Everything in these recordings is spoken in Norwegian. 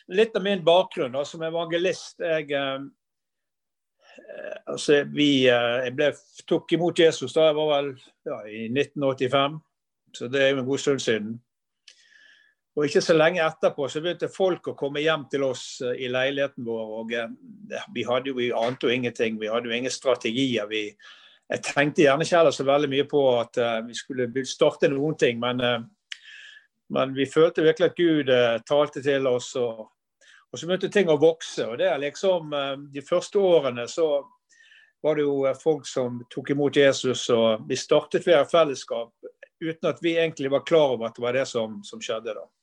litt av min bakgrunn da, som evangelist. Jeg tok imot Jesus da jeg var vel i 1985, så det jo en god stund siden. Og ikke så lenge etterpå så begynte folk å komme hjem til oss i leiligheten vår, og vi ante jo ingenting, vi hadde jo ingen strategier. Jeg tenkte gjerne ikke heller så veldig mye på at vi skulle starte noen ting, men vi følte virkelig at Gud talte til oss, og så begynte ting å vokse, og det liksom de første årene så var det jo folk som tok imot Jesus, og vi startet flere fellesskap uten at vi egentlig var klar over at det var det som skjedde da.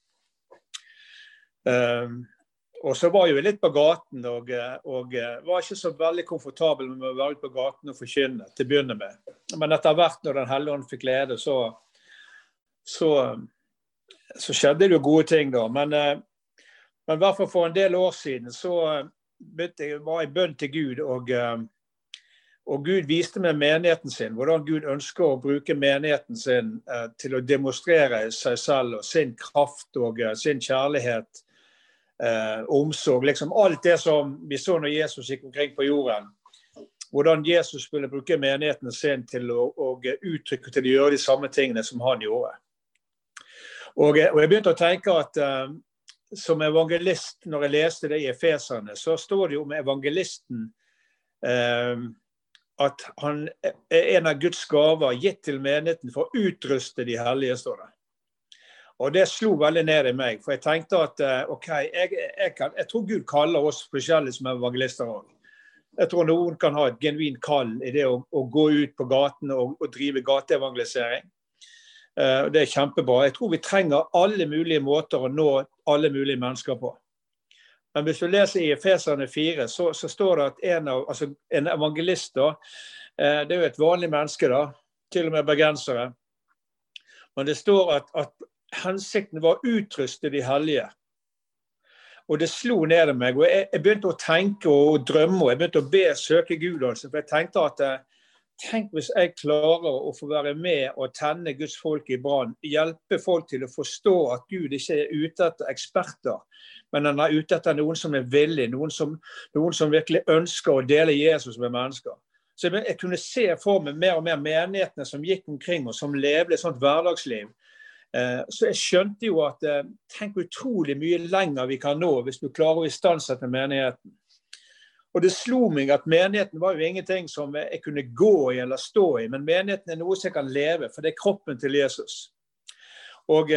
Og så var jeg litt på gaten, og var ikke så veldig komfortabel med å være ute på gaten og forkynne til å begynne med. Men etter hvert når den Hellige Ånd fikk lede, så skjedde det jo gode ting da. Men i hvert fall for en del år siden så var jeg bønn til Gud, og Gud viste meg menigheten sin, hvordan Gud ønsker å bruke menigheten sin til å demonstrere seg selv og sin kraft og sin kjærlighet, omsorg, liksom alt det som vi så når Jesus gikk omkring på jorden. Hvordan Jesus skulle bruke menigheten sin til å uttrykke, til å gjøre de samme tingene som han gjorde. Og jeg begynte å tenke at som evangelist, når jeg leste det i Efeserne, så står det jo om evangelisten at han en av Guds gaver gitt til menigheten for å utruste de hellige, står det. Og det slo veldig ned i meg, for jeg tenkte at jeg tror Gud kaller oss forskjellige som evangelister også. Jeg tror noen kan ha et genuint kall i det å gå ut på gaten og drive gateevangelisering. Det kjempebra. Jeg tror vi trenger alle mulige måter å nå alle mulige mennesker på. Men hvis du leser i Efeserne 4, så står det at en evangelist da, det jo et vanlig menneske da, til og med bergensere. Men det står at hensikten var å utruste de hellige. Og det slo ned i meg, og jeg begynte å tenke og drømme, og jeg begynte å be søke Gud, altså, for jeg tenkte at tenk hvis jeg klarer å få være med og tenne Guds folk i brann, hjelpe folk til å forstå at Gud ikke ute etter eksperter, men han ute etter noen som villig, noen som virkelig ønsker å dele Jesus med mennesker. Så jeg kunne se for meg mer og mer menighetene som gikk omkring og som levde et sånt hverdagsliv. Så jeg skjønte jo at tenk utrolig mye lenger vi kan nå hvis du klarer å istandsette menigheten. Og det slo meg at menigheten var jo ingenting som jeg kunne gå i eller stå i, men menigheten noe som jeg kan leve, for det kroppen til Jesus. Og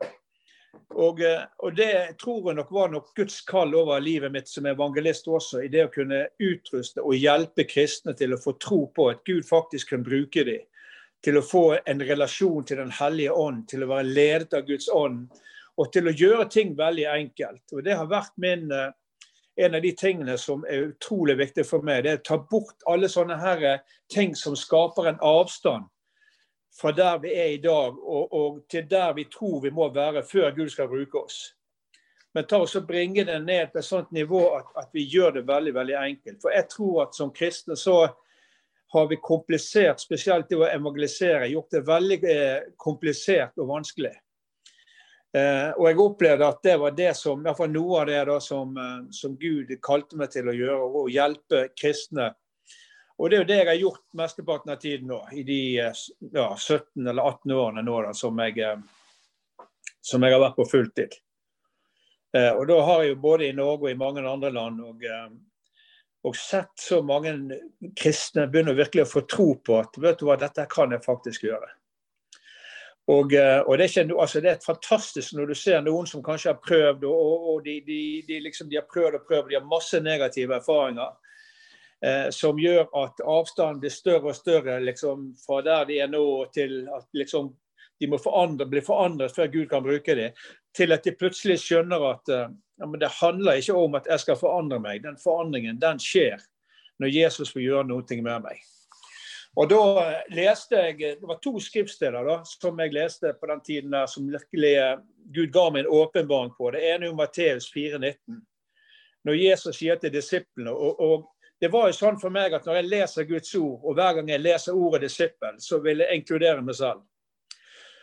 det tror jeg nok var nok Guds kall over livet mitt som evangelist også, i det å kunne utruste og hjelpe kristne til å få tro på at Gud faktisk kan bruke dem, til å få en relasjon til den hellige ånd, til å være ledet av Guds ånd, og til å gjøre ting veldig enkelt. Og det har vært en av de tingene som utrolig viktig for meg, det å ta bort alle sånne her ting som skaper en avstand fra der vi i dag, og til der vi tror vi må være før Gud skal bruke oss. Men ta oss og bringe det ned på et sånt nivå at vi gjør det veldig, veldig enkelt. For jeg tror at som kristne så har vi komplisert, spesielt det å evangelisere, gjort det veldig komplisert og vanskelig. Og jeg opplevde at det var det som, i hvert fall noe av det da, som Gud kalte meg til å gjøre, å hjelpe kristne. Og det jo det jeg har gjort mesteparten av tiden nå, i de 17 eller 18 årene nå da, som jeg har vært på fulltid. Og da har jeg jo både i Norge og i mange andre land, og sett så mange kristne begynner virkelig å få tro på at, vet du hva, dette kan jeg faktisk gjøre. Og det ikke noe, altså det et fantastisk når du ser noen som kanskje har prøvd, og de har prøvd, de har masse negative erfaringer, som gjør at avstanden blir større og større, liksom, fra der de nå til at liksom, de må bli forandret før Gud kan bruke det, til at de plutselig skjønner at men det handler ikke om at jeg skal forandre meg. Den forandringen, den skjer når Jesus får gjøre noe med meg. Og da leste jeg, det var 2 skriftsteder da, som jeg leste på den tiden der, som virkelig Gud ga meg en åpenbaring på. Det ene Matteus 4,19. Når Jesus sier til disiplene, og det var jo sånn for meg at når jeg leser Guds ord, og hver gang jeg leser ordet disippel, så vil jeg inkludere meg selv.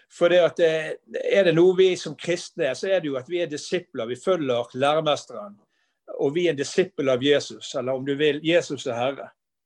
For det at det noe vi som kristne så det jo at vi disipler, vi følger læremesteren, og vi en disippel av Jesus, eller om du vil, Jesus Herre.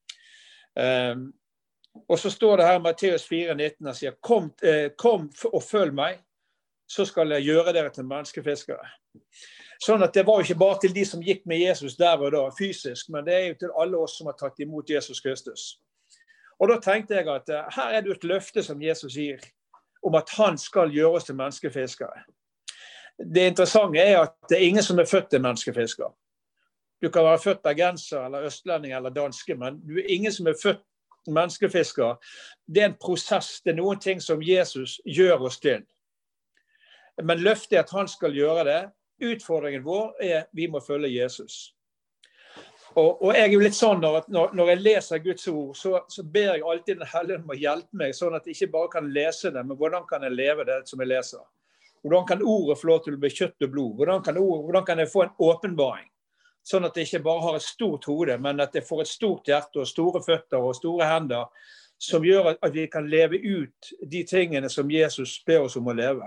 Og så står det her i Matteus 4,19, han sier, kom og følg meg, så skal jeg gjøre dere til menneskefiskere. Sånn at det var jo ikke bare til de som gikk med Jesus der og da, fysisk, men det jo til alle oss som har tatt imot Jesus Kristus. Og da tenkte jeg at her det jo et løfte som Jesus gir, om at han skal gjøre oss til menneskefiskere. Det interessante at det ingen som født til menneskefisker. Du kan være født bergenser, eller østlending, eller danske, men du ingen som født menneskefisker. Det en prosess, det noen ting som Jesus gjør oss til. Men løftet at han skal gjøre det. Utfordringen vår vi må følge Jesus. Og jeg jo litt sånn når jeg leser Guds ord, så ber jeg alltid den Hellige om å hjelpe meg, sånn at jeg ikke bare kan lese det, men hvordan kan jeg leve det som jeg leser? Hvordan kan ordet få lov til å bli kjøtt og blod? Hvordan kan jeg få en åpenbaring? Sånn at jeg ikke bare har et stort hode, men at jeg får et stort hjerte og store føtter og store hender, som gjør at vi kan leve ut de tingene som Jesus ber oss om å leve.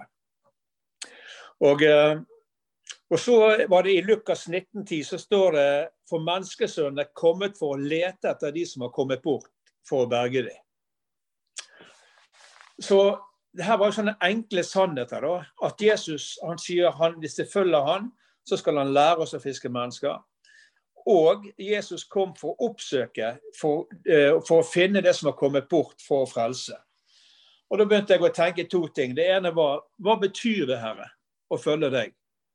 Og så var det i Lukas 19:10, så står det, for menneskesønnen kommet for å lete etter de som har kommet bort for å berge dem. Så det her var jo sånne enkle sannheter da, at Jesus, han sier, hvis det følger han, så skal han lære oss å fiske mennesker. Og Jesus kom for å oppsøke, for å finne det som har kommet bort for å frelse. Og da begynte jeg å tenke to ting. Det ene var, hva betyr det, Herre, å følge deg?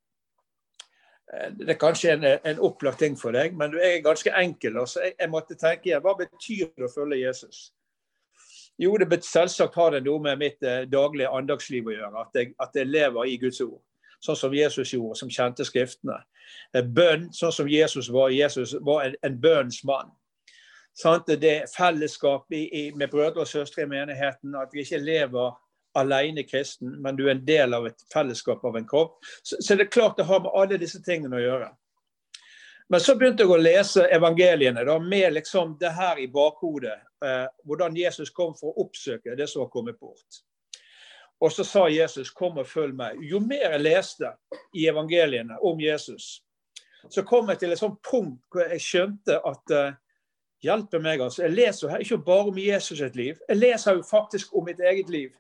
Det kanskje en opplagt ting for deg, men du ganske enkel. Så jeg måtte tenke, hva betyr det å følge Jesus? Jo, det selvsagt har det noe med mitt daglige andagsliv å gjøre, at jeg lever i Guds ord. Sånn som Jesus gjorde, som kjente skriftene. Bønn, sånn som Jesus var en bønnens mann. Sånn, det fellesskap med brødre og søstre i menigheten, at vi ikke lever alene kristen, men du en del av et fellesskap av en kropp. Så det klart det har med alle disse tingene å gjøre. Men så begynte jeg å lese evangeliene, da, med liksom det her i bakhodet, hvordan Jesus kom for å oppsøke det som var kommet bort. Og så sa Jesus, kom og følg meg. Jo mer jeg leste i evangeliene om Jesus, så kom jeg til et sånt punkt hvor jeg skjønte at hjelpe meg. Altså. Jeg leser her ikke bare om Jesus sitt liv, jeg leser jo faktisk om mitt eget liv.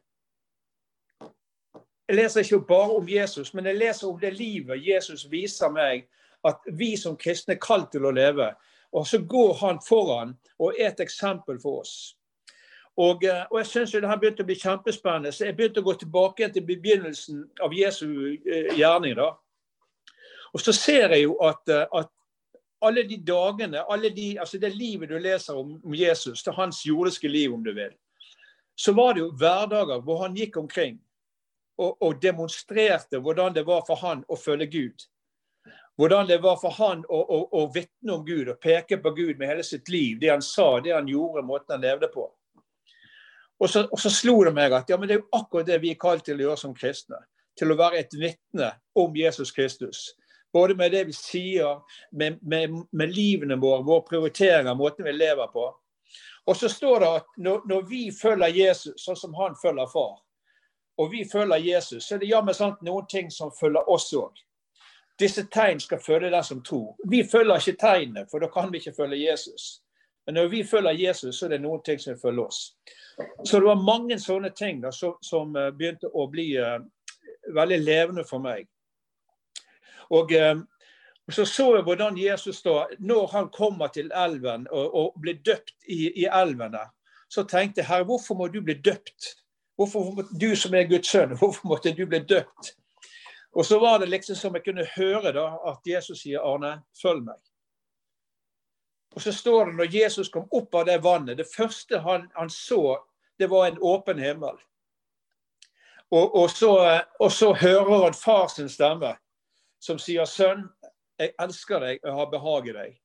Jeg leser ikke bare om Jesus, men jeg leser om det livet Jesus viser meg, at vi som kristne er kalt til å leve. Og så går han foran og et eksempel for oss. Og jeg synes jo det her begynte å bli kjempespennende, så jeg begynte å gå tilbake til begynnelsen av Jesu gjerning da. Og så ser jeg jo at alle de dagene, altså det livet du leser om Jesus, det hans jordiske liv om du vil, så var det jo hverdager hvor han gikk omkring og demonstrerte hvordan det var for han å følge Gud. Hvordan det var for han å vitne om Gud og peke på Gud med hele sitt liv, det han sa, det han gjorde, måten han levde på. Og så slo det meg at ja, men det jo akkurat det vi kalt til å gjøre som kristne. Til å være et vitne om Jesus Kristus. Både med det vi sier, med livene våre, våre prioriteringer, måten vi lever på. Og så står det at når vi følger Jesus, sånn som han følger far, og vi følger Jesus, så det med sant, noen ting som følger oss også. Disse tegn skal følge den som tror. Vi følger ikke tegnene, for da kan vi ikke følge Jesus. Men når vi følger Jesus, så det noen ting som følger oss. Så det var mange sånne ting da, som begynte å bli veldig levende for meg. Og så jeg hvordan Jesus da, når han kommer til elven og blir døpt i elven der, så tenkte jeg, Herre, hvorfor må du bli døpt? Hvorfor måtte du som er Guds sønn, hvorfor måtte du bli døpt? Og så var det liksom som jeg kunne høre da, at Jesus sier, Arne, følg meg. Og så står det, når Jesus kom opp av det vannet, det første han så, det var en åpen himmel. Og så hører han far sin stemme, som sier, sønn, jeg elsker deg, jeg har behag i deg.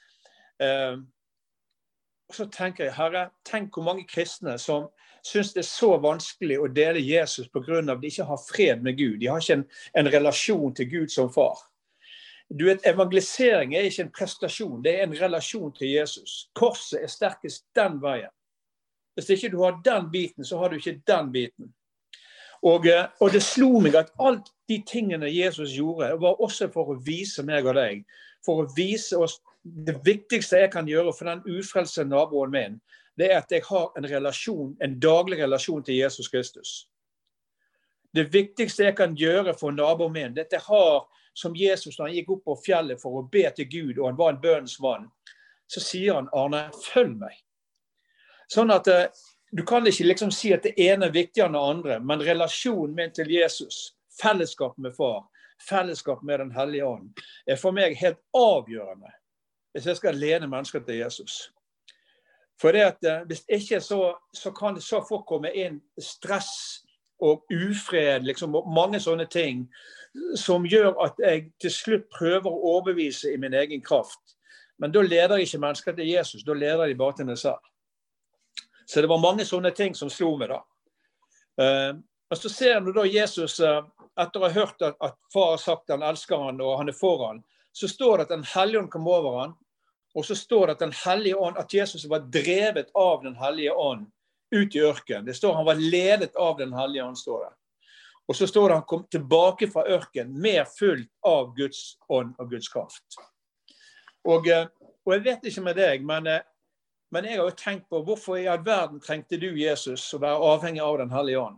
Og så tenker jeg, Herre, tenk hvor mange kristne som synes det så vanskelig å dele Jesus på grunn av at de ikke har fred med Gud. De har ikke en relasjon til Gud som far. Du vet, evangelisering ikke en prestasjon, det en relasjon til Jesus. Korset sterkest den veien. Hvis ikke du har den biten, så har du ikke den biten. Og det slo meg at alt de tingene Jesus gjorde, var også for å vise meg og deg, for å vise oss det viktigste jeg kan gjøre for den ufrelse naboen min, det at jeg har en daglig relasjon til Jesus Kristus. Det viktigste jeg kan gjøre for naboen min, det at jeg har, som Jesus når han gikk opp på fjellet for å be til Gud, og han var en bønnens mann, så sier han, Arne, følg meg. Sånn at du kan ikke liksom si at det ene er viktigere enn det andre, men relasjonen min til Jesus, fellesskap med far, fellesskap med den hellige ånd, er for meg helt avgjørende hvis jeg skal lede mennesker til Jesus. For det at hvis ikke så kan det så få komme inn stress og ufred, liksom, og mange sånne ting, som gjør at jeg til slutt prøver å overbevise i min egen kraft. Men da leder ikke mennesker til Jesus, da leder de bare til meg selv. Så det var mange sånne ting som slo meg da. Og så ser du da Jesus, etter å ha hørt at far har sagt han elsker han, og han er for han, så står det at den hellige ånd kom over han, og så står det at den hellige ånd, at Jesus var drevet av den hellige ånd ut i ørken. Det står han var ledet av den hellige ånd, står det. Og så står det han kom tilbake fra ørken, mer fullt av Guds ånd og Guds kraft. Og jeg vet ikke med deg, men jeg har jo tenkt på, hvorfor i all verden trengte du, Jesus, å være avhengig av den hellige ånd?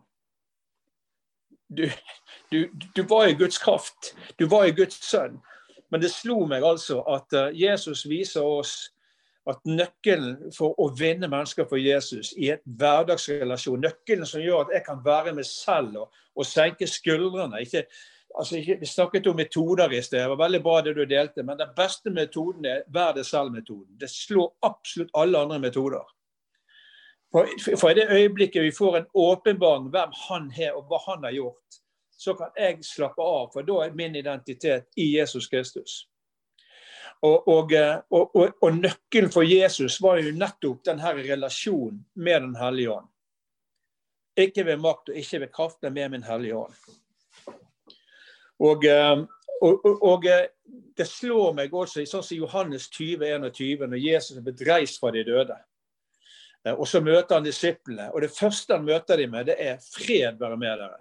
Du var i Guds kraft, du var i Guds sønn. Men det slo meg altså at Jesus viser oss at nøkkelen for å vinne mennesker for Jesus i et hverdagsrelasjon, nøkkelen som gjør at jeg kan være meg selv og senke skuldrene. Vi snakket om metoder i sted, det var veldig bra det du delte, men den beste metoden er vær det selv-metoden. Det slår absolutt alle andre metoder. For i det øyeblikket vi får en åpenbaring hvem han er og hva han har gjort, så kan jeg slappe av, for da er min identitet i Jesus Kristus. Og nøkkelen for Jesus var jo nettopp denne relasjonen med den hellige ånd. Ikke ved makt og ikke ved kraft, men med min hellige ånd. Og det slår meg også i sånn som Johannes 20:21, når Jesus er bedreist fra de døde. Og så møter han disiplene, og det første han møter dem med, det er fred være med dere.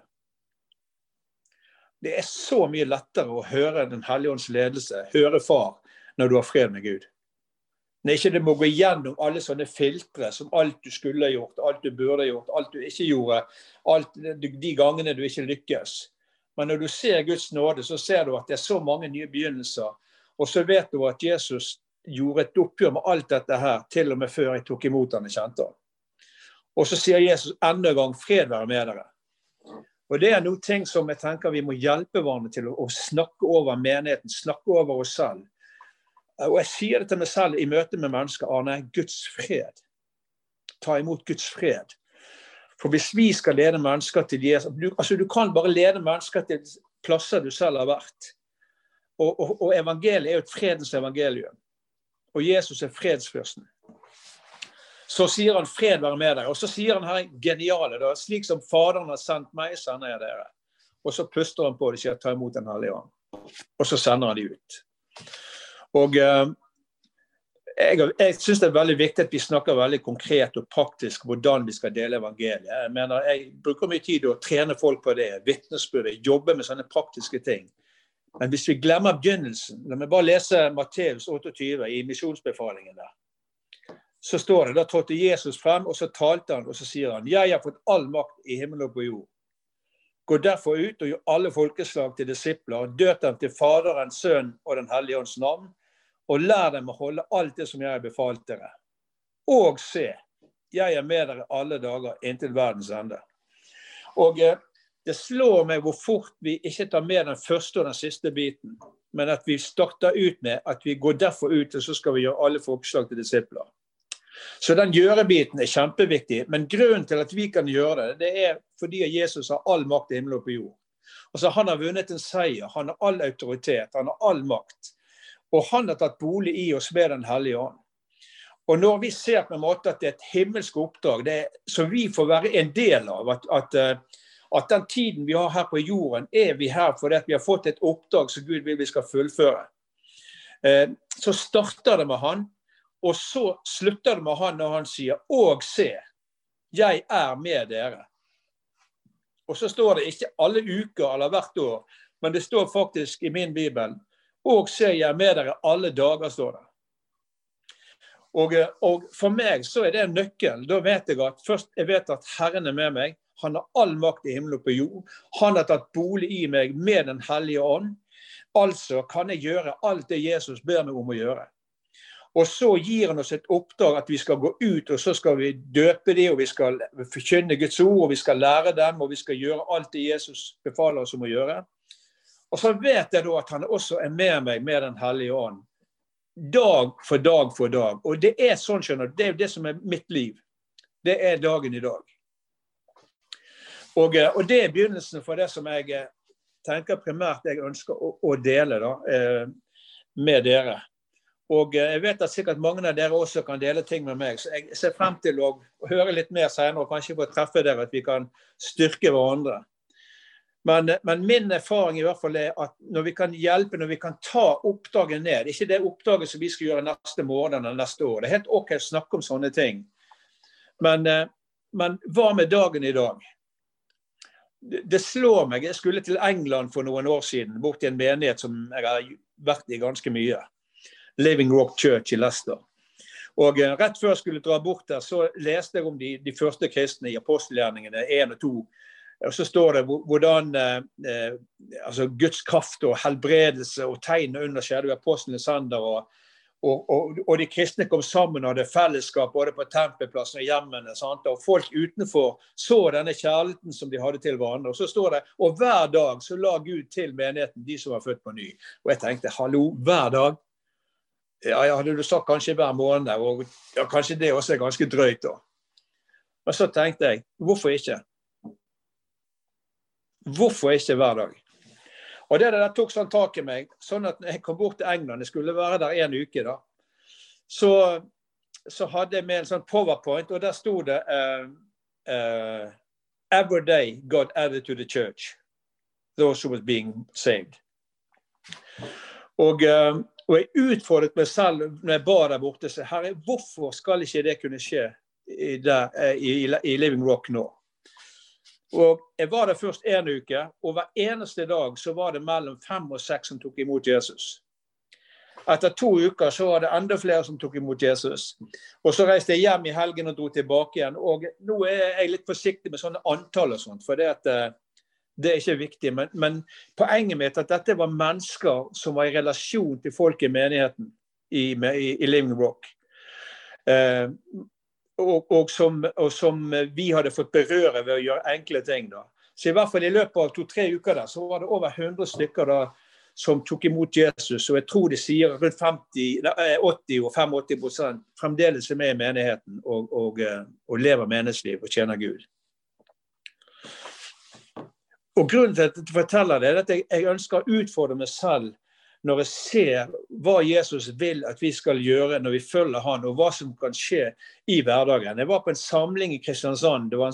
Det er så mye lettere å høre den hellige ånds ledelse, høre far, når du har fred med Gud. Når ikke det må gå igjennom alle sånne filtre, som alt du skulle ha gjort, alt du burde ha gjort, alt du ikke gjorde, de gangene du ikke lykkes. Men når du ser Guds nåde, så ser du at det er så mange nye begynnelser, og så vet du at Jesus gjorde et oppgjør med alt dette her, til og med før jeg tok imot han og kjente han. Og så sier Jesus enda en gang, fred være med dere. Og det er noen ting som jeg tenker vi må hjelpe hverandre til å snakke over menigheten, snakke over oss selv. Og jeg sier det til meg selv i møte med mennesker, Arne, Guds fred. Ta imot Guds fred. For hvis vi skal lede mennesker til Jesus, du kan bare lede mennesker til plasser du selv har vært. Og evangeliet er jo et fredens evangelium. Og Jesus er fredsfyrsten. Så sier han fred være med deg. Og så sier han her geniale, da, slik som faderen har sendt meg, sender jeg dere. Og så puster han på det, sier ta imot den hellige ånd. Og så sender han de ut. Og jeg synes det er veldig viktig at vi snakker veldig konkret og praktisk hvordan vi skal dele evangeliet. Jeg mener, jeg bruker mye tid å trene folk på det, vitnesbyrd, jobbe med sånne praktiske ting. Men hvis vi glemmer begynnelsen, la meg bare lese Matteus 28 i misjonsbefalingen der. Så står det, da trådte Jesus frem, og så talte han, og så sier han, jeg har fått all makt i himmel og på jord. Gå derfor ut og gjør alle folkeslag til disipler, døp dem til Faderen, Sønnen og den hellige ånds navn, og lær dem å holde alt det som jeg har befalt dere. Og se, jeg er med dere alle dager inntil verdens ende. Og det slår meg hvor fort vi ikke tar med den første og den siste biten, men at vi starter ut med at vi går derfor ut, og så skal vi gjøre alle folkeslag til disipler. Så den gjørebiten er kjempeviktig, men grunnen til at vi kan gjøre det, det er fordi Jesus har all makt i himmel og på jord. Altså han har vunnet en seier, han har all autoritet, han har all makt, og han har tatt bolig i oss med den hellige ånd. Og når vi ser på en måte at det er et himmelsk oppdrag, det er, så vi får være en del av, at den tiden vi har her på jorden, er vi her fordi at vi har fått et oppdrag som Gud vil vi skal fullføre. Så starter det med han, og så slutter det med han når han sier, og se, jeg er med dere. Og så står det ikke alle uker eller hvert år, men det står faktisk i min bibel, og se jeg med dere alle dager, står det. Og for meg så er det en nøkkel. Da vet jeg at først jeg vet at Herren er med meg. Han har all makt i himmel og på jord. Han har tatt bolig i meg med den hellige ånd. Altså kan jeg gjøre alt det Jesus ber meg om å gjøre. Og så gir han oss et oppdrag at vi skal gå ut, og så skal vi døpe dem, og vi skal forkynne Guds ord, og vi skal lære dem, og vi skal gjøre alt det Jesus befaler oss om å gjøre. Og så vet jeg da at han også er med meg med den hellige ånd. Dag for dag for dag. Og det er sånn, skjønner du, det er det som er mitt liv. Det er dagen i dag. Og det er begynnelsen for det som jeg tenker primært jeg ønsker å dele da, med dere. Og jeg vet at sikkert mange av dere også kan dele ting med meg, så jeg ser frem til å høre litt mer senere, og kanskje få treffe dere, at vi kan styrke hverandre. Men min erfaring i hvert fall er at når vi kan hjelpe, når vi kan ta oppdagen ned, ikke det oppdaget som vi skal gjøre neste måned eller neste år, det er helt ok å snakke om sånne ting. Men hva med dagen i dag? Det slår meg, jeg skulle til England for noen år siden, bort til en menighet som jeg har vært i ganske mye. Living Rock Church i Leicester. Og rett før jeg skulle dra bort der, så leste jeg om de første kristne i apostelgjerningene 1 og 2. Og så står det hvordan altså Guds kraft og helbredelse og tegn under skjedde ved apostlenes hender, og de kristne kom sammen og hadde fellesskap både på tempelplassen og hjemmene, sant? Og folk utenfor så denne kjærligheten som de hadde til hverandre. Og så står det, og hver dag så la Gud til menigheten de som var født på ny. Og jeg tenkte, hallo, hver dag? Ja, hadde du sagt kanskje hver måned, og ja, kanskje det også er ganske drøyt da. Men så tenkte jeg, hvorfor ikke? Hvorfor ikke hver dag? Og det der tok sånn tak i meg, sånn at når jeg kom bort til England, jeg skulle være der en uke da, så hadde jeg med en sånn PowerPoint, og der stod det every day God added to the church, those who was being saved. Og jeg utfordret meg selv når jeg ba der borte, så herre, hvorfor skal ikke det kunne skje i Living Rock nå? Og jeg var der først en uke, og hver eneste dag så var det mellom 5 og 6 som tok imot Jesus. Etter 2 uker så var det enda flere som tok imot Jesus. Og så reiste jeg hjem i helgen og dro tilbake igjen, og nå er jeg litt forsiktig med sånne antall og sånt, for det er ikke viktig, men poenget mitt er at dette var mennesker som var i relasjon til folk i menigheten i Living Rock. Og som vi hadde fått berøre ved å gjøre enkle ting da. Så i hvert fall i løpet av 2-3 uker der, så var det over 100 stykker da, som tok imot Jesus, og jeg tror de sier rundt 80 og 85% fremdeles er med i menigheten og lever menighetsliv og tjener Gud. Og grunnen til at jeg forteller det er at jeg ønsker å utfordre meg selv når jeg ser hva Jesus vil at vi skal gjøre når vi følger han, og hva som kan skje i hverdagen. Jeg var på en samling i Kristiansand, det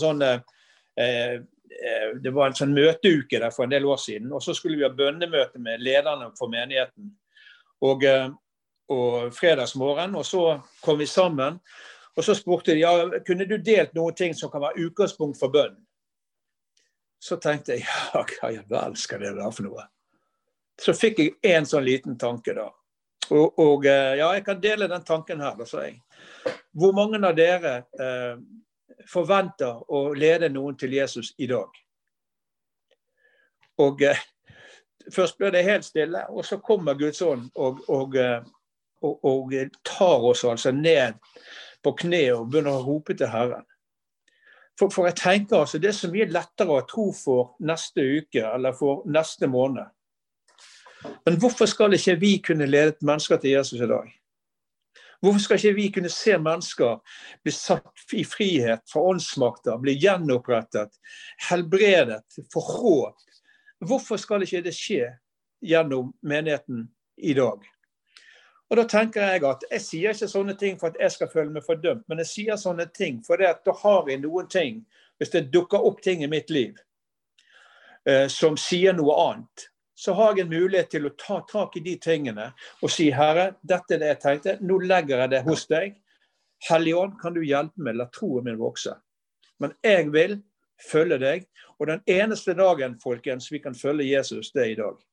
var en sånn møteuke der for en del år siden, og så skulle vi ha bønnemøte med lederne for menigheten. Og fredagsmorgen, og så kom vi sammen, og så spurte de, ja, kunne du delt noen ting som kan være utgangspunkt for bønn? Så tenkte jeg, ja, hva skal det være for noe? Så fikk jeg en sånn liten tanke da. Og ja, jeg kan dele den tanken her, da, sa jeg. Hvor mange av dere forventer å lede noen til Jesus i dag? Og først ble det helt stille, og så kommer Guds ånd og tar oss altså ned på kne og begynner å rope til Herren. For jeg tenker altså, det er så mye lettere å tro for neste uke eller for neste måned. Men hvorfor skal ikke vi kunne lede mennesker til Jesus i dag? Hvorfor skal ikke vi kunne se mennesker bli satt i frihet fra åndsmakter, bli gjenopprettet, helbredet, få håp? Hvorfor skal ikke det skje gjennom menigheten i dag? Og da tenker jeg at jeg sier ikke sånne ting for at jeg skal føle meg fordømt, men jeg sier sånne ting for at da har vi noen ting, hvis det dukker opp ting i mitt liv, som sier noe annet, så har jeg en mulighet til å ta tak i de tingene og si, Herre, dette er det jeg tenkte, nå legger jeg det hos deg. Hellige ånd, kan du hjelpe meg, la troen min vokse. Men jeg vil følge deg. Og den eneste dagen, folkens, vi kan følge Jesus, det I dag.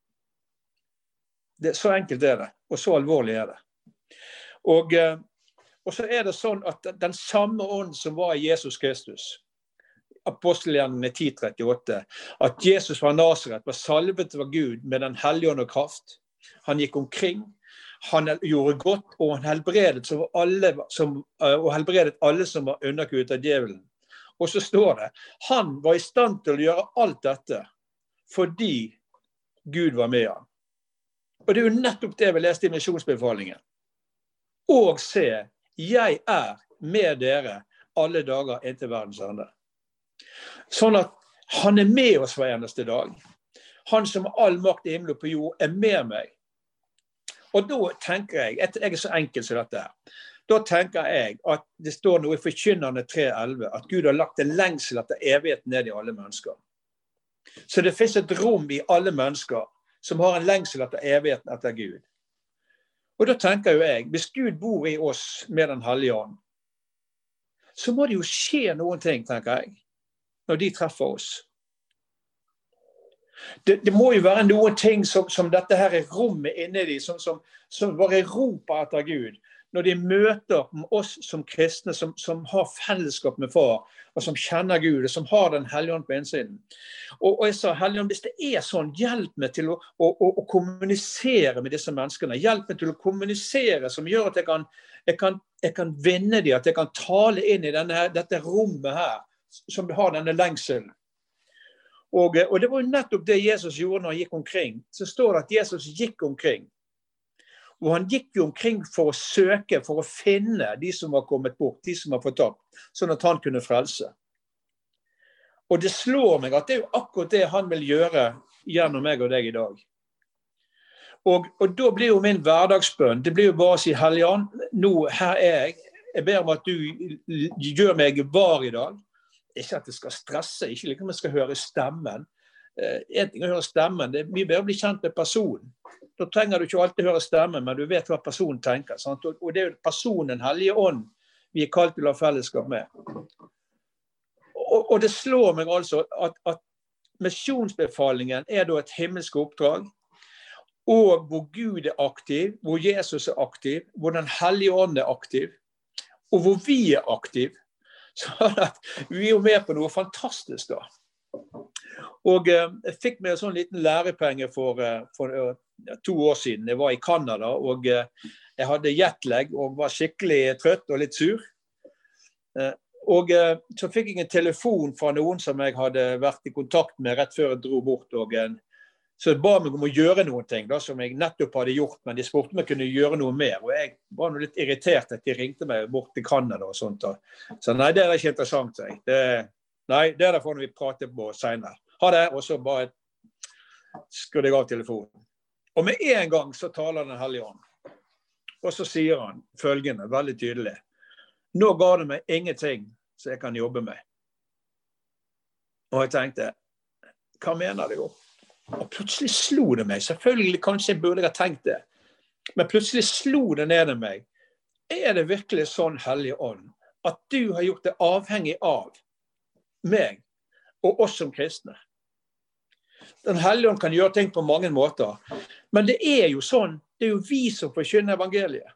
Så enkelt det, og så alvorlig det. Og så det sånn at den samme ånd som var I Jesus Kristus, Apostelgjerningene 10:38, at Jesus fra Nazaret var salvet av Gud med den hellige ånd og kraft. Han gikk omkring, han gjorde godt, og han helbredet alle som var underkuet av djevelen. Og så står det, han var I stand til å gjøre alt dette, fordi Gud var med han. Og det jo nettopp det vi leste I misjonsbefalingen. Og se, jeg med dere alle dager inntil verdens ende. Sånn at han med oss hver eneste dag. Han som har all makt I himmel og på jord med meg. Og da tenker jeg så enkel som dette her. Da tenker jeg at det står noe I Forkynnerne 3:11, at Gud har lagt en lengsel etter evighet ned I alle mennesker. Så det finnes et rom I alle mennesker som har en lengsel etter evigheten etter Gud. Og da tenker jo jeg, hvis Gud bor I oss med den hellige ånd, så må det jo skje noen ting, tenker jeg, når de treffer oss. Det må jo være noen ting som dette her rommet inne I, som bare roper etter Gud, når de møter oss som kristne, som har fellesskap med far, og som kjenner Gud, og som har den hellige ånd på innsiden. Og jeg sa, hellige ånd, hvis det sånn, hjelp meg til å kommunisere med disse menneskene. Hjelp meg til å kommunisere, som gjør at jeg kan vinne dem, at jeg kan tale inn I dette rommet her, som har denne lengselen. Og det var jo nettopp det Jesus gjorde når han gikk omkring. Så står det at Jesus gikk omkring. Og han gikk jo omkring for å søke, for å finne de som var kommet bort, de som var fortapt, sånn at han kunne frelse. Og det slår meg at det jo akkurat det han vil gjøre gjennom meg og deg I dag. Og da blir jo min hverdagsbønn, det blir jo bare å si, Hellige Ånd, nå her jeg ber om at du gjør meg var I dag. Ikke at det skal stresse, ikke liksom jeg skal høre stemmen. En ting å høre stemmen, det vi bør bli kjent med personen. Da trenger du ikke alltid høre stemmen, men du vet hva personen tenker. Sant? Og det jo personen, hellige ånd, vi kalt til å ha fellesskap med. Og det slår meg altså at misjonsbefalingen da et himmelsk oppdrag, og hvor Gud aktiv, hvor Jesus aktiv, hvor den hellige ånd aktiv, og hvor vi aktiv, så at vi jo med på noe fantastisk da. Og jeg fikk meg en sånn liten lærepenge for 2 år siden. Jeg var I Kanada, og jeg hadde jetlag, og var skikkelig trøtt og litt sur. Og så fikk jeg en telefon fra noen som jeg hadde vært I kontakt med rett før jeg dro bort, og så ba meg om å gjøre noen ting da, som jeg nettopp hadde gjort, men de spurte om jeg kunne gjøre noe mer, og jeg var litt irritert at de ringte meg bort til Kanada og sånt. Så nei, det ikke interessant, sa jeg. Nei, det får vi prate på senere. Ha det, og så bare skrudde jeg av telefonen. Og med en gang så taler den hellige ånd. Og så sier han følgende, veldig tydelig. Nå ga det meg ingenting som jeg kan jobbe med. Og jeg tenkte, hva mener du jo? Og plutselig slo det meg. Selvfølgelig kanskje jeg burde ha tenkt det. Men plutselig slo det ned I meg. Det virkelig sånn, hellige ånd, at du har gjort det avhengig av meg og oss som kristne? Den hellige ånd kan gjøre ting på mange måter. Men det jo sånn, det jo vi som forkynner evangeliet.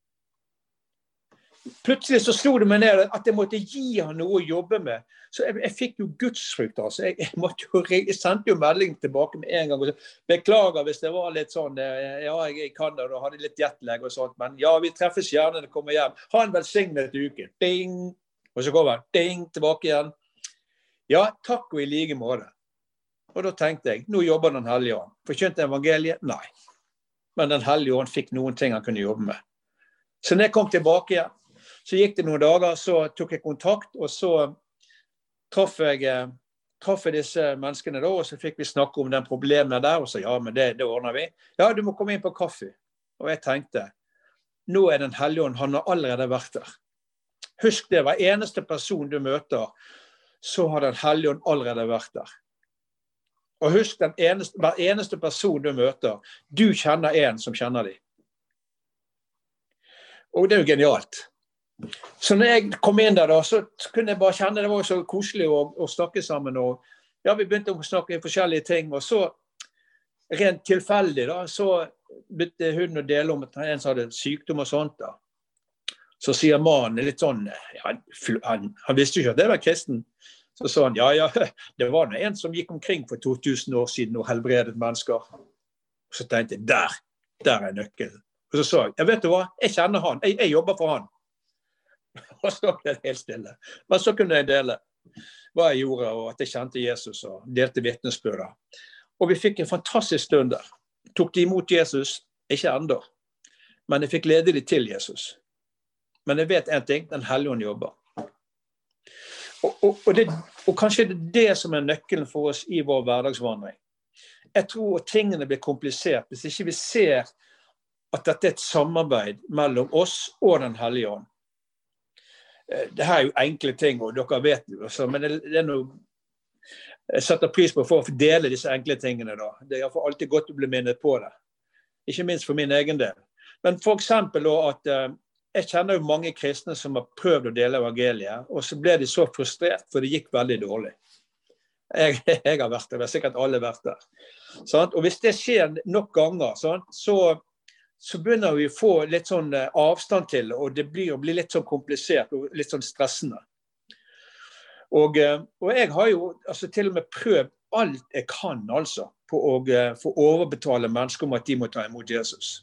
Plutselig så slo det meg ned at jeg måtte gi han noe å jobbe med. Så jeg fikk jo gudsfrykt. Altså. Jeg sendte jo melding tilbake med en gang. Og så, beklager hvis det var litt sånn, ja, jeg I Kanada og hadde litt jetlag og sånt, men ja, vi treffes gjerne når det kommer hjem. Ha en velsignet uke. Ding! Og så kommer ding, tilbake igjen. Ja, takk og I like måte. Og da tenkte jeg, nå jobber den hellige ånd. Forkynte evangeliet? Nei. Men den hellige ånd fikk noen ting han kunne jobbe med. Så når jeg kom tilbake igjen, så gikk det noen dager, så tok jeg kontakt, og så traff jeg disse menneskene da, og så fikk vi snakke om den problemet der, og så ja, men det ordner vi. Ja, du må komme inn på kaffe. Og jeg tenkte, nå den hellige ånd, han har allerede vært der. Husk det, hver eneste person du møter, så har den hellige ånd allerede vært der. Og husk, hver eneste person du møter, du kjenner en som kjenner dem. Og det jo genialt. Så når jeg kom inn der da, så kunne jeg bare kjenne det var så koselig å snakke sammen, og ja, vi begynte å snakke om forskjellige ting, og så rent tilfeldig da, så begynte hun å dele om at en som hadde sykdom og sånt da. Så sier mannen litt sånn, ja, han visste jo ikke at det var kristen. Så sa han, ja, det var en som gikk omkring for 2000 år siden og helbredet mennesker. Så tenkte jeg, der nøkkelen. Og så sa jeg vet du hva, jeg kjenner han, jeg jobber for han. Og så ble det helt stille. Men så kunne jeg dele hva jeg gjorde, og at jeg kjente Jesus og delte vitnesbyrd. Og vi fikk en fantastisk stund der. Tok de imot Jesus? Ikke enda. Men jeg fikk lede de til Jesus. Men jeg vet en ting, den Hellige Ånd jobber. Og kanskje det er det som er nøkkelen for oss i vår hverdagsvandring. Jeg tror at tingene blir komplisert hvis ikke vi ser at dette er et samarbeid mellom oss og den Hellige Ånd. Det her er jo enkle ting, og dere vet det, men det er noe jeg setter pris på for å dele disse enkle tingene da. Det er i hvert fall alltid godt å bli minnet på det. Ikke minst for min egen del. Men for eksempel at jeg kjenner jo mange kristne som har prøvd å dele evangeliet, og så ble de så frustrert, for det gikk veldig dårlig. Jeg har vært der, det har sikkert alle vært der. Og hvis det skjer nok ganger, så begynner vi å få litt sånn avstand til, og det blir litt sånn komplisert og litt sånn stressende. Og jeg har jo til og med prøvd alt jeg kan på å få overbetale mennesker om at de må ta imot Jesus.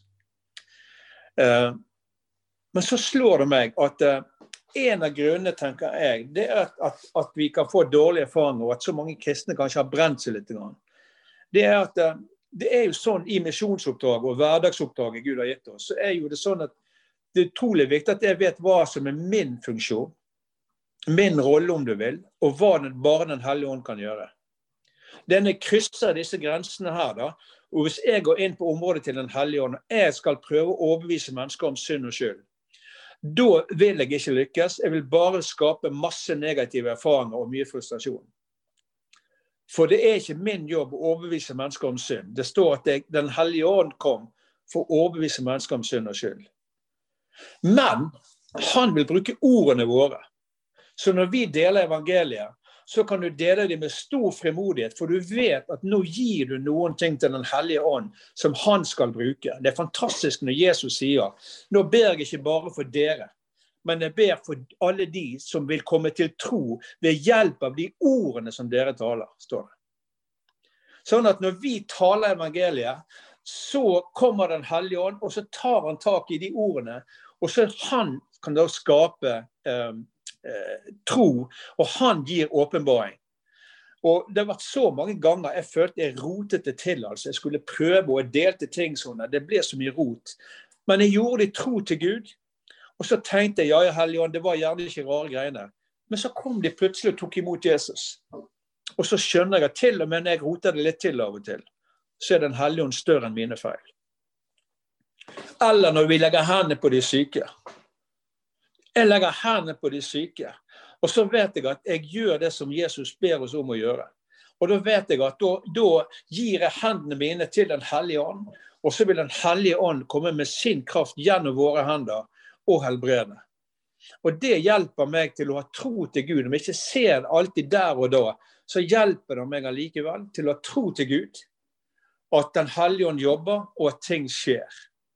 Men så slår det meg at en av grunnene, tenker jeg, det er at vi kan få dårlige erfaringer, og at så mange kristne kanskje har brent seg litt. Det er at det er jo sånn i misjonsoppdrag og hverdagsoppdraget Gud har gitt oss, så er jo det sånn at det er utrolig viktig at jeg vet hva som er min funksjon, min rolle om du vil, og hva bare den Hellige Ånd kan gjøre. Denne krysser disse grensene her da, og hvis jeg går inn på området til den Hellige Ånd, og jeg skal prøve å overbevise mennesker om synd og skyld, da vil jeg ikke lykkes, jeg vil bare skape masse negative erfaringer og mye frustrasjon. For det er ikke min jobb å overbevise mennesker om synd. Det står at den Hellige Ånd kom for å overbevise mennesker om synd og skyld. Men han vil bruke ordene våre. Så når vi deler evangeliet, så kan du dele det med stor frimodighet, for du vet at nå gir du noen ting til den Hellige Ånd som han skal bruke. Det er fantastisk når Jesus sier, nå ber jeg ikke bare for dere, men jeg ber for alle de som vil komme til tro ved hjelp av de ordene som dere taler, står det. Sånn at når vi taler evangeliet, så kommer den Hellige Ånd, og så tar han tak i de ordene, og så han kan da skape tro, og han gir åpenbaring. Og det har vært så mange ganger jeg følte jeg rotet det til, jeg skulle prøve, og jeg delte ting sånn, det ble så mye rot. Men jeg gjorde det i tro til Gud, og så tenkte jeg, ja, Hellige Ånd, det var gjerne ikke rare greiene. Men så kom de plutselig og tok imot Jesus. Og så skjønner jeg at til og med når jeg roter det litt til av og til, så er den Hellige Ånd større enn mine feil. Eller når vi legger hendene på de syke. Jeg legger hendene på de syke, og så vet jeg at jeg gjør det som Jesus ber oss om å gjøre. Og da vet jeg at da gir jeg hendene mine til den Hellige Ånd, og så vil den Hellige Ånd komme med sin kraft gjennom våre hender og helbrede. Og det hjelper meg til å ha tro til Gud. Om jeg ikke ser alltid der og da, så hjelper det meg allikevel til å ha tro til Gud, at den Hellige Ånd jobber, og at ting skjer.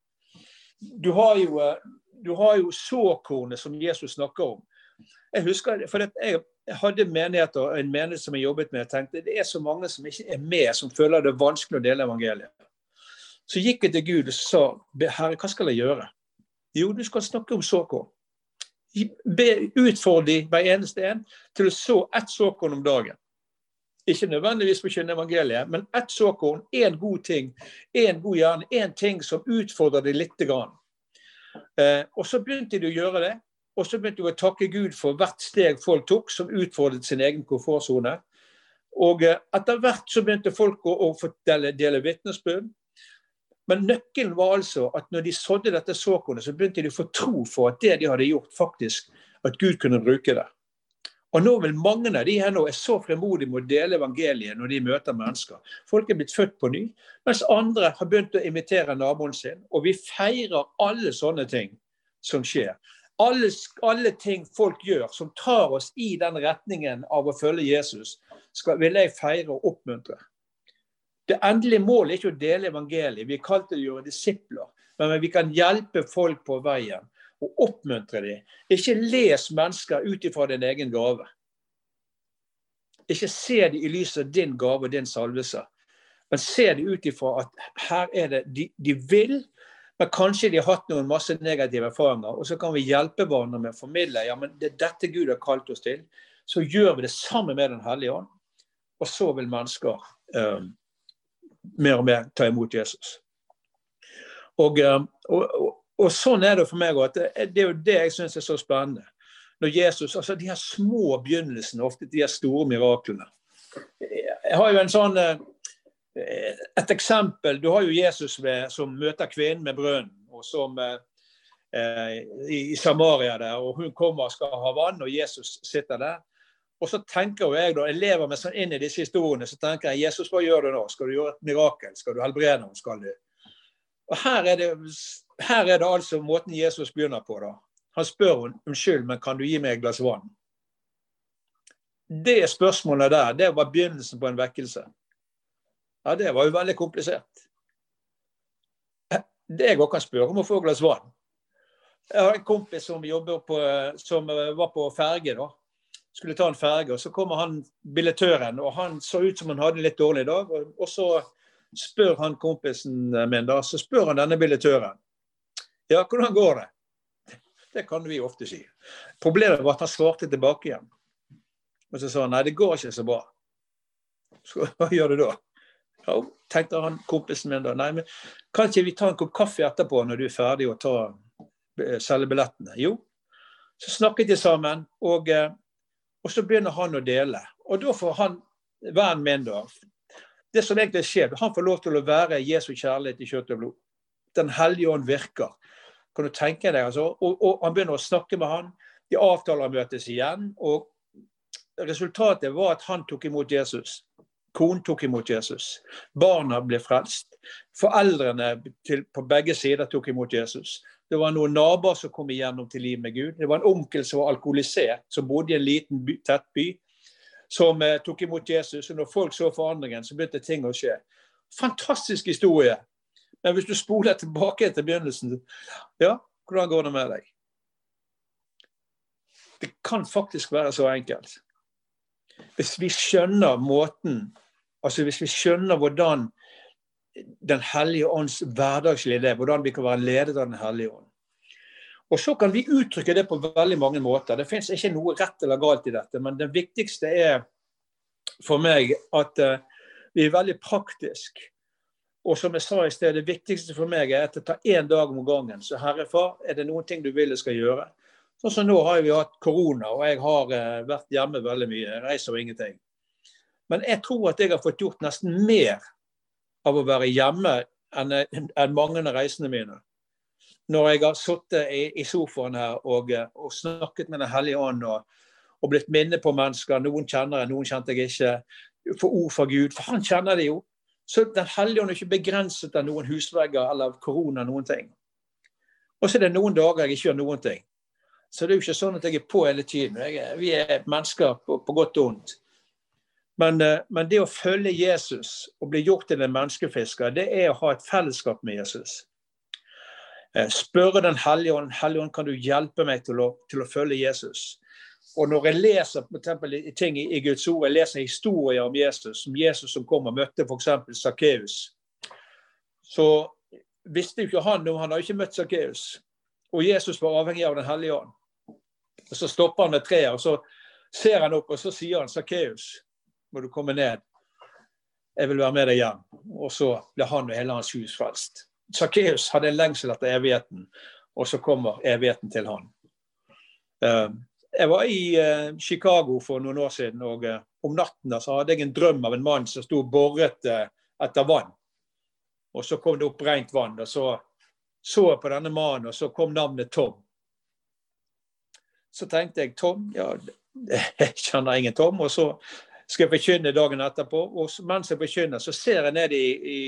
Du har jo såkornet som Jesus snakker om. Jeg husker, for jeg hadde en menighet som jeg jobbet med, og tenkte, det er så mange som ikke er med, som føler det vanskelig å dele evangeliet. Så gikk jeg til Gud og sa, Herre, hva skal jeg gjøre? Jo, du skal snakke om såkorn. Utfordre de hver eneste en til å så ett såkorn om dagen. Ikke nødvendigvis forkynne evangeliet, men ett såkorn, en god ting, en god hjerne, en ting som utfordrer de litt grann. Og så begynte de å gjøre det, og så begynte de å takke Gud for hvert steg folk tok som utfordret sin egen komfortzone. Og etter hvert så begynte folk å dele vitnesbyrd. Men nøkkelen var altså at når de sådde dette såkornet, så begynte de å få tro for at det de hadde gjort faktisk, at Gud kunne bruke det. Og nå vil mange av de her nå er så fremodige med å dele evangeliet når de møter mennesker. Folk er blitt født på ny, mens andre har begynt å imitere naboen sin. Og vi feirer alle sånne ting som skjer. alle ting folk gjør som tar oss i den retningen av å følge Jesus, vil jeg feire og oppmuntre. Det endelige målet er ikke å dele evangeliet. Vi er kalt til å gjøre disipler, men vi kan hjelpe folk på veien og oppmuntre dem. Ikke les mennesker ut ifra din egen gave. Ikke se dem i lyset av din gave og din salvelse. Men se dem ut ifra at her er det, de vil, men kanskje de har hatt noen masse negative erfaringer, og så kan vi hjelpe hverandre med å formidle, ja, men det er dette Gud har kalt oss til, så gjør vi det sammen med den hellige ånd, og så vil mennesker mer og mer ta imot Jesus. Og sånn er det for meg, at det er jo det jeg synes er så spennende. Når Jesus, altså de her små begynnelsene, ofte de her store miraklene. Jeg har jo en sånn, et eksempel, du har jo Jesus som møter kvinnen med brønnen, og som i Samaria der, og hun kommer og skal ha vann, og Jesus sitter der. Og så tenker jeg da, jeg lever meg sånn inn i disse historiene, så tenker jeg, Jesus, hva gjør du nå? Skal du gjøre et mirakel? Skal du helbrede noen? Skal du? Og her er det altså måten Jesus begynner på da. Han spør hun, unnskyld, men kan du gi meg et glass vann? Det spørsmålet der, det var begynnelsen på en vekkelse. Ja, det var jo veldig komplisert. Det jeg også kan spørre om å få et glass vann. Jeg har en kompis som var på ferge da. Skulle ta en ferge, og så kommer han billettøren, og han så ut som han hadde en litt dårlig dag, og så spør han kompisen min da, så spør han denne billettøren. Ja, hvordan går det? Det kan vi ofte si. Problemet var at han svarte tilbake igjen. Og så sa han, nei, det går ikke så bra. Så hva gjør du da? Ja, tenkte han kompisen min da, nei, men kan ikke vi ta en kopp kaffe etterpå når du er ferdig å selge billettene? Jo, så snakket de sammen, og så begynner han å dele. Og da får han, vennen min da, det som egentlig skjer, han får lov til å være Jesu kjærlighet i kjøtt og blod. Den hellige ånd virker. Kan du tenke deg, altså? Og han begynner å snakke med han, de avtaler møtes igjen, og resultatet var at han tok imot Jesus. Konen tok imot Jesus. Barna ble frelst. Foreldrene på begge sider tok imot Jesus. Det var noen naboer som kom igjennom til liv med Gud. Det var en onkel som var alkoholisert, som bodde i en liten tett by, som tok imot Jesus. Og når folk så forandringen, så begynte ting å skje. Fantastisk historie. Men hvis du spoler tilbake til begynnelsen, ja, hvordan går det med deg? Det kan faktisk være så enkelt. Hvis vi skjønner måten, altså hvis vi skjønner hvordan den hellige ånds hverdagslige det, hvordan vi kan være ledet av den hellige ånd. Og så kan vi uttrykke det på veldig mange måter. Det finnes ikke noe rett eller galt i dette, men det viktigste er for meg at vi er veldig praktisk. Og som jeg sa i sted, det viktigste for meg er at jeg tar en dag om gangen. Så Herre far, er det noen ting du vil jeg skal gjøre? Sånn som nå har vi hatt korona, og jeg har vært hjemme veldig mye. Jeg reiser og ingenting. Men jeg tror at jeg har fått gjort nesten mer av å være hjemme enn mange av reisene mine. Når jeg har sittet i sofaen her og snakket med den hellige ånd og blitt minnet på mennesker, noen kjenner jeg, noen kjente jeg ikke, for ord fra Gud, for han kjenner det jo. Så den hellige ånd er ikke begrenset av noen husvegger eller korona, noen ting. Og så er det noen dager jeg ikke gjør noen ting. Så det er jo ikke sånn at jeg er på hele tiden. Vi er mennesker på godt og ondt. Men det å følge Jesus og bli gjort til en menneskefisker, det er å ha et fellesskap med Jesus. Spørre den hellige ånd, kan du hjelpe meg til å følge Jesus? Og når jeg leser for eksempel ting i Guds ord, jeg leser historier om Jesus som kom og møtte for eksempel Zacchaeus, så visste jo ikke han noe, han har ikke møtt Zacchaeus. Og Jesus var avhengig av den hellige ånd. Og så stopper han med treet, og så ser han opp, og så sier han, Zacchaeus, må du komme ned. Jeg vil være med deg hjem. Og så ble han og hele hans hus frelst. Zacchaeus hadde en lengsel etter evigheten, og så kommer evigheten til han. Jeg var i Chicago for noen år siden, og om natten så hadde jeg en drøm av en mann som stod og borret etter vann. Og så kom det opp rent vann, og så jeg på denne mannen, og så kom navnet Tom. Så tenkte jeg, Tom, ja, jeg kjenner ingen Tom, og så skal jeg forkynne dagen etterpå, og mens jeg forkynner, så ser jeg ned i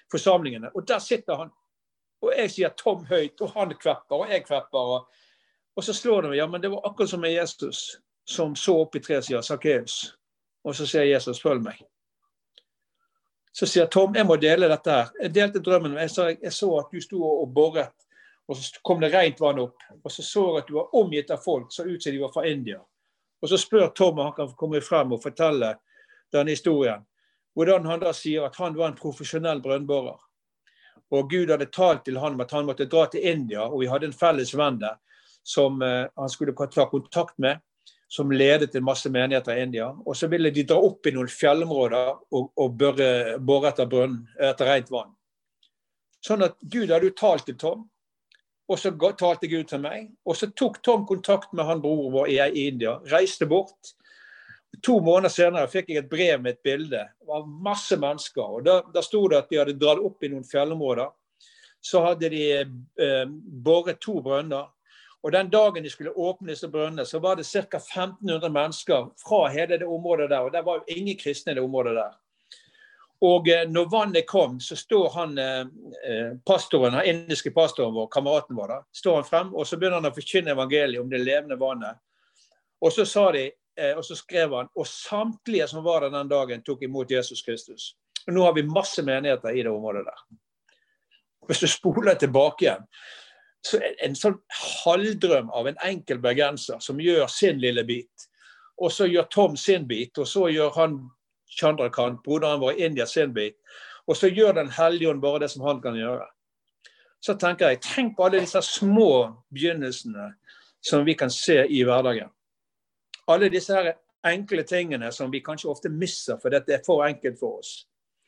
forsamlingene, og der sitter han. Og jeg sier Tom høyt, og han kvepper, og jeg kvepper, Og så slår det meg, ja, men det var akkurat som med Jesus, som så opp I treet, sier Zacchaeus. Og så sier Jesus, følg meg. Så sier Tom, jeg må dele dette her. Jeg delte drømmen, jeg så at du stod og borret, og så kom det rent vann opp. Og så jeg at du var omgitt av folk, så ut som de var fra India. Og så spør Tom, han kan komme frem og fortelle denne historien. Hvordan han da sier at han var en profesjonell brønnborer. Og Gud hadde talt til han om at han måtte dra til India, og vi hadde en felles venn der, som han skulle ta kontakt med, som ledet en masse menigheter I India. Og så ville de dra opp I noen fjellområder og bore etter brønn, etter rent vann. Sånn at Gud hadde jo talt til Tom, og så talte Gud til meg. Og så tok Tom kontakt med han bror vår I India, reiste bort. 2 måneder senere fikk jeg et brev med et bilde. Det var masse mennesker, og der stod det at de hadde dratt opp I noen fjellområder. Så hadde de boret 2 brønner. Og den dagen de skulle åpne disse brønnene, så var det ca. 1500 mennesker fra hele det området der, og det var jo ingen kristne I det området der. Og når vannet kom, så står han, pastoren, den indiske pastoren vår, kameraten vår da, står han frem, og så begynner han å forkynne evangeliet om det levende vannet. Og så sa de, og så skrev han, og samtlige som var der den dagen tok imot Jesus Kristus. Og nå har vi masse menigheter I det området der. Hvis du spoler tilbake igjen, så en sånn halvdrøm av en enkel bergenser som gjør sin lille bit, og så gjør Tom sin bit, og så gjør han Chandrakant, broderen vår I India sin bit, og så gjør den hellige ånd bare det som han kan gjøre. Så tenker jeg, tenk på alle disse små begynnelsene som vi kan se I hverdagen. Alle disse her enkle tingene som vi kanskje ofte misser, for dette for enkelt for oss.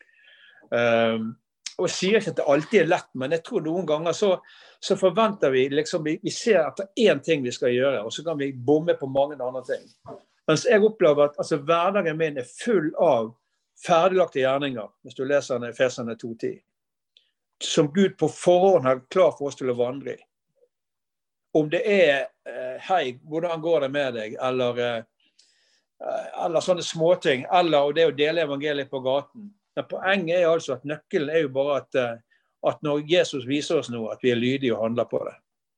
Og jeg sier ikke at det alltid lett, men jeg tror noen ganger så forventer vi, liksom, vi ser etter en ting vi skal gjøre, og så kan vi bomme på mange andre ting. Mens jeg opplever at altså, hverdagen min full av ferdiglagte gjerninger, hvis du leser Efeserne 2:10, som Gud på forhånd har klar for oss til å vandre I. Om det hei, hvordan går det med deg, eller sånne småting, eller det å dele evangeliet på gaten. Men poenget altså at nøkkelen jo bare at når Jesus viser oss noe, at vi lydige og handler på det.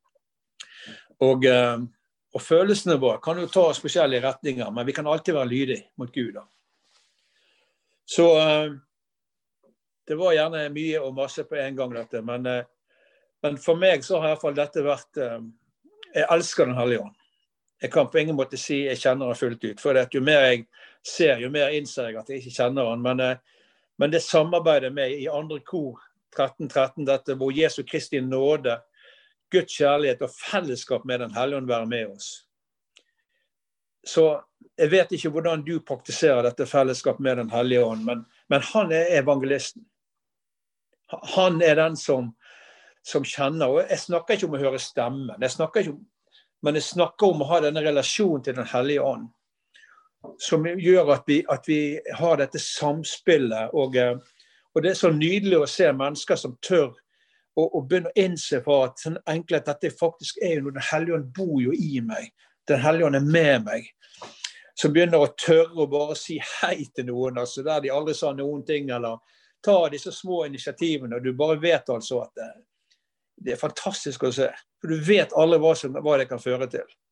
Og følelsene våre kan jo ta oss forskjellige retninger, men vi kan alltid være lydige mot Gud. Da. Så det var gjerne mye og masse på en gang dette, men for meg så har I hvert fall dette vært, jeg elsker den hellige ånd. Jeg kan på ingen måte si jeg kjenner han fullt ut, for jo mer jeg ser, jo mer innser jeg at jeg ikke kjenner han, men det samarbeidet med I 2. kor 13:13, dette hvor Jesu Kristi nåde, Guds kjærlighet og fellesskap med den hellige ånd være med oss. Så jeg vet ikke hvordan du praktiserer dette fellesskap med den hellige ånd, men han evangelisten. Han den som kjenner, og jeg snakker ikke om å høre stemmen, men jeg snakker om å ha denne relasjonen til den hellige ånd, som gjør at vi har dette samspillet, og det så nydelig å se mennesker som tør å begynne å innse for at sånn enkelt at dette faktisk jo noe, den hellige ånd bor jo I meg, den hellige ånd med meg, som begynner å tørre å bare si hei til noen, altså der de aldri sa noen ting, eller ta disse små initiativene, og du bare vet altså at det fantastisk å se, for du vet aldri hva det kan føre til.